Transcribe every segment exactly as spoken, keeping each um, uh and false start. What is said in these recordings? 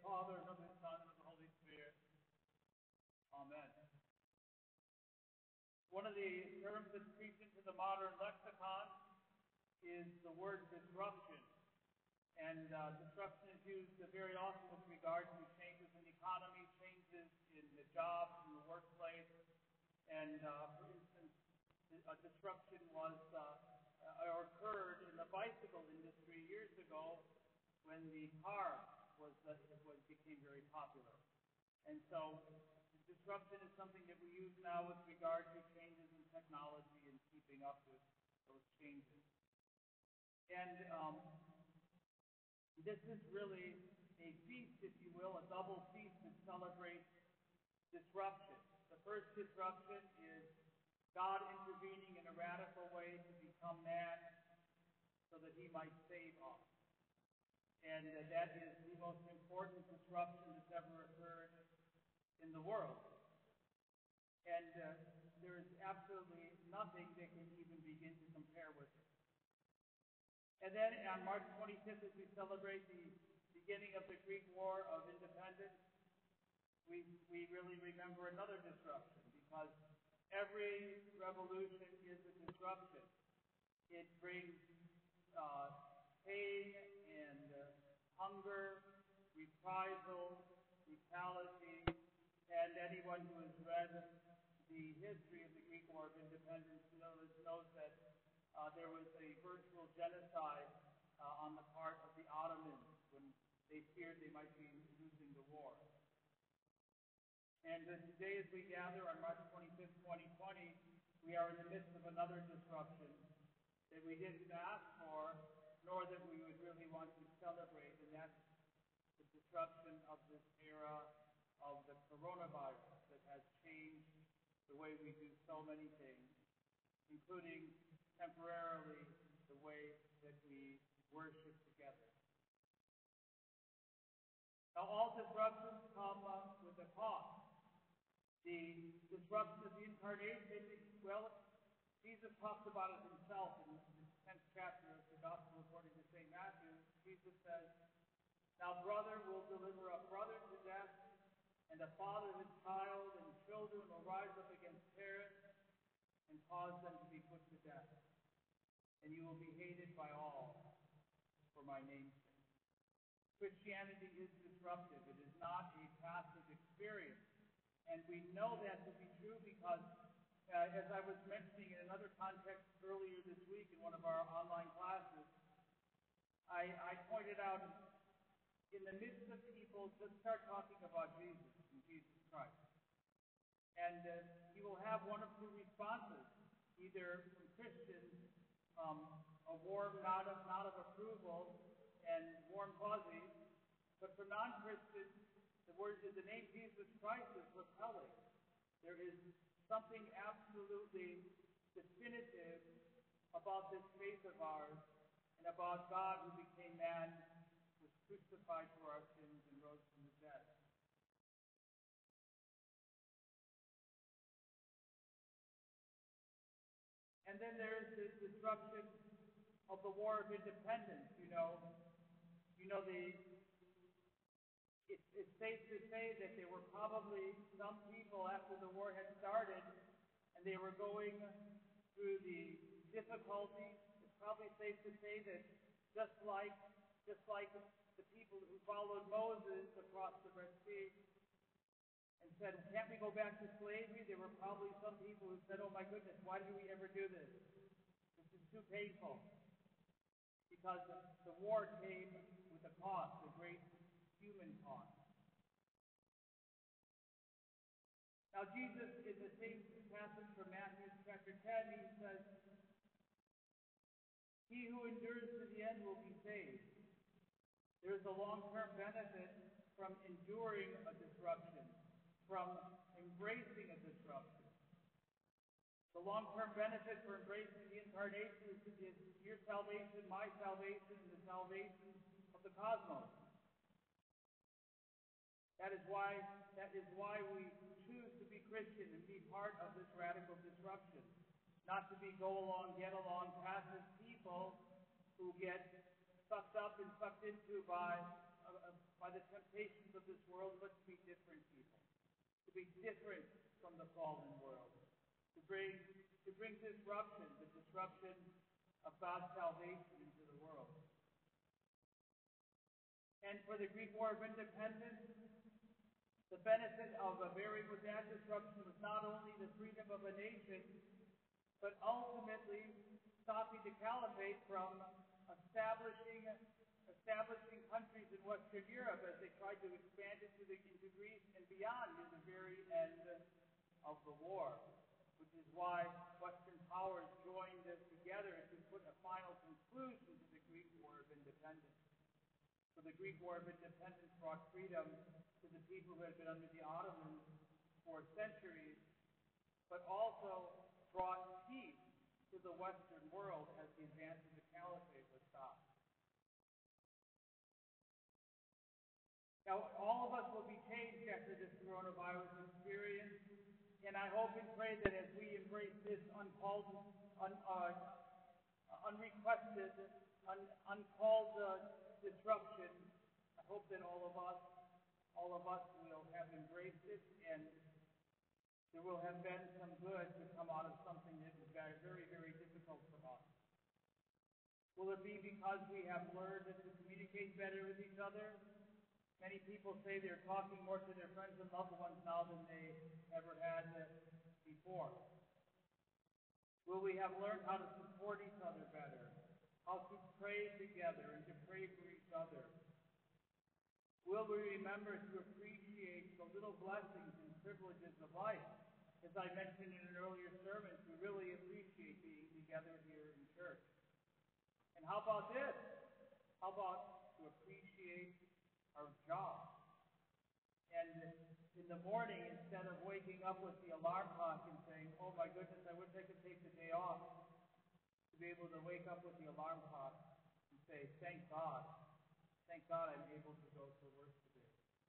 Father, and of the Son, and of the Holy Spirit. Amen. One of the terms that creeps into the modern lexicon is the word disruption. And uh, disruption is used very often with regard to changes in the economy, changes in the jobs, in the workplace. And uh, for instance, a disruption was uh, or occurred in the bicycle industry years ago when the car was, uh, was became very popular. And so disruption is something that we use now with regard to changes in technology and keeping up with those changes. And um, this is really a feast, if you will, a double feast that celebrates disruption. The first disruption is God intervening in a radical way to become man so that he might save us. And uh, that is the most important disruption that's ever occurred in the world. And uh, there is absolutely nothing that can even begin to compare with it. And then on March twenty-fifth, as we celebrate the beginning of the Greek War of Independence, we, we really remember another disruption, because every revolution is a disruption. It brings uh, pain and uh, hunger, reprisal, brutality, and anyone who has read the history of the Greek War of Independence knows, knows that uh, there was a virtual genocide uh, on the part of the Ottomans when they feared they might be losing the war. And uh, today, as we gather on March twenty-fifth, twenty twenty, we are in the midst of another disruption that we didn't ask for, nor that we would really want to celebrate, and that's the disruption of this era of the coronavirus that has changed the way we do so many things, including temporarily the way that we worship together. Now, all disruptions come uh, with a cost. The disruption of the incarnation, well, Jesus talks about it himself in the tenth chapter of the Gospel according to Saint Matthew. Jesus says, "Now brother will deliver a brother to death, and a father his child, and children will rise up against parents and cause them to be put to death. And you will be hated by all for my name's sake." Christianity is disruptive. It is not a passive experience. And we know that to be true because, uh, as I was mentioning in another context earlier this week in one of our online classes, I, I pointed out in the midst of people, just start talking about Jesus and Jesus Christ. And uh, you will have one of two responses, either from Christians, um, a warm nod of, nod of approval and warm fuzzies, but for non-Christians, the word, the name Jesus Christ is repelling. There is something absolutely definitive about this faith of ours and about God who became man, was crucified for our sins, and rose from the dead. And then there is the disruption of the War of Independence. You know, you know the. It's, it's safe to say that there were probably some people after the war had started, and they were going through the difficulties. It's probably safe to say that just like just like the people who followed Moses across the Red Sea and said, "Can't we go back to slavery?" There were probably some people who said, "Oh my goodness, why did we ever do this? This is too painful." Because the, the war came with a cost, a great human cost. Now, Jesus, in the same passage from Matthew chapter ten, he says, "He who endures to the end will be saved." There is a long-term benefit from enduring a disruption, from embracing a disruption. The long-term benefit for embracing the incarnation is, is your salvation, my salvation, and the salvation of the cosmos. That is why that is why we choose to be Christian and be part of this radical disruption. Not to be go along, get along, passive people who get sucked up and sucked into by a, a uh, by the temptations of this world, but to be different people, to be different from the fallen world, to bring to bring disruption, the disruption of God's salvation into the world. And for the Greek War of Independence, the benefit of a very with that disruption was not only the freedom of a nation, but ultimately stopping the caliphate from establishing establishing countries in Western Europe as they tried to expand into, the, into Greece and beyond near the very end of the war, which is why Western powers joined together to put a final conclusion to the Greek War of Independence. So the Greek War of Independence brought freedom to the people who had been under the Ottomans for centuries, but also brought peace to the Western world as the advance of the caliphate was stopped. Now, all of us will be changed after this coronavirus experience, and I hope and pray that as we embrace this uncalled, un, uh, unrequested, un, uncalled uh, disruption, I hope that all of us, all of us will have embraced it, and there will have been some good to come out of something that was very, very, very difficult for us. Will it be because we have learned to communicate better with each other? Many people say they're talking more to their friends and loved ones now than they ever had before. Will we have learned how to support each other better, how to pray together and to pray for each other? Will we remember to appreciate the little blessings and privileges of life? As I mentioned in an earlier sermon, we really appreciate being together here in church. And how about this? How about to appreciate our job? And in the morning, instead of waking up with the alarm clock and saying, oh my goodness, I wish I could take the day off, to be able to wake up with the alarm clock and say, thank God, thank God I'm able to go to work today.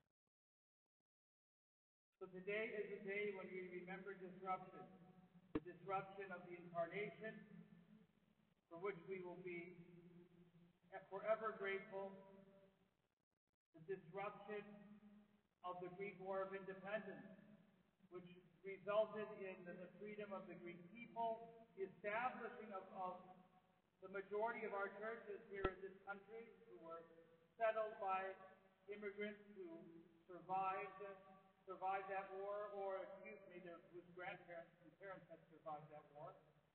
So today is a day when we remember disruption, the disruption of the incarnation, for which we will be forever grateful, the disruption of the Greek War of Independence, which resulted in the freedom of the Greek people, the establishing of, of the majority of our churches here in this country, who were settled by immigrants who survived survived that war, or excuse me, their whose grandparents and parents had survived that war.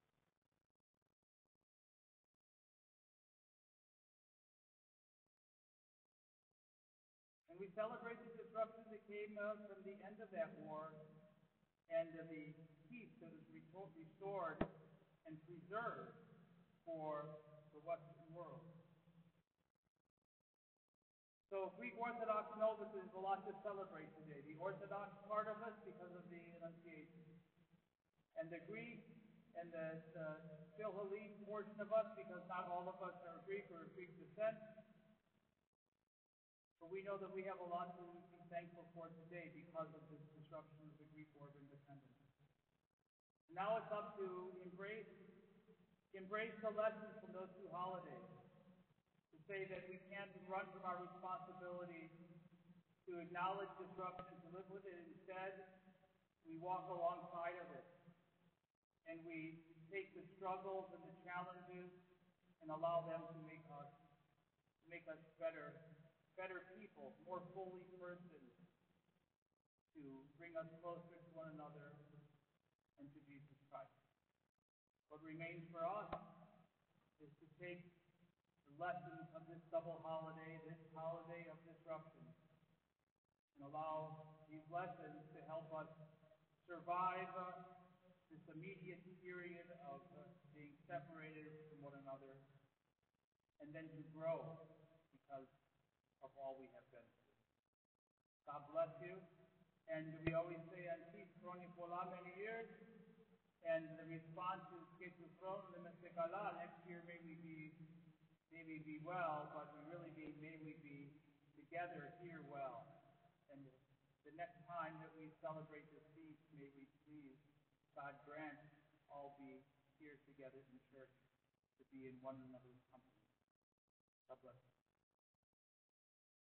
And we celebrate the disruption that came uh, from the end of that war and uh, the peace that was restored and preserved for the Western world. So Greek Orthodox know that there's a lot to celebrate today. The Orthodox part of us because of the Annunciation. And the Greek and the, the Philhellene portion of us because not all of us are Greek or of Greek descent. But we know that we have a lot to be thankful for today because of this disruption of the Greek War of Independence. Now it's up to embrace, embrace the lessons from those two holidays. To say that we can't run from our responsibility to acknowledge disruption, to live with it. Instead, we walk alongside of it. And we take the struggles and the challenges and allow them to make us make us better, better people, more fully persons, to bring us closer to one another and to Jesus Christ. What remains for us is to take lessons of this double holiday, this holiday of disruption, and allow these lessons to help us survive uh, this immediate period of uh, being separated from one another, and then to grow because of all we have been through. God bless you. And we always say, Antis Kroni Pola many years, and the response is, next year may we be May we be well, but we really mean may we be together here well. And the next time that we celebrate this feast, may we please, God grant, all be here together in church to be in one another's company. God bless you.